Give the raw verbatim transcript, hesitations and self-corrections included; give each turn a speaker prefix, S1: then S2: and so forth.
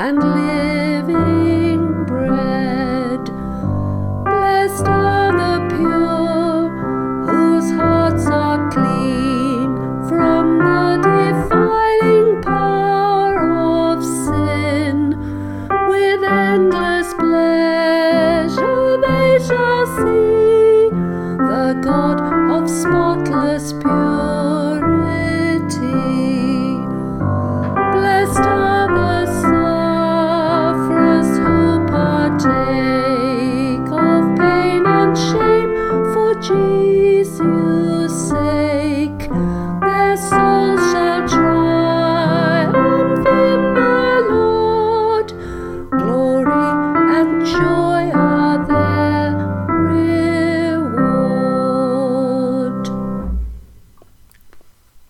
S1: and living bread. Blessed are the pure, whose hearts are clean from the defiling power of sin. With endless pleasure they shall see the God of spotless purity.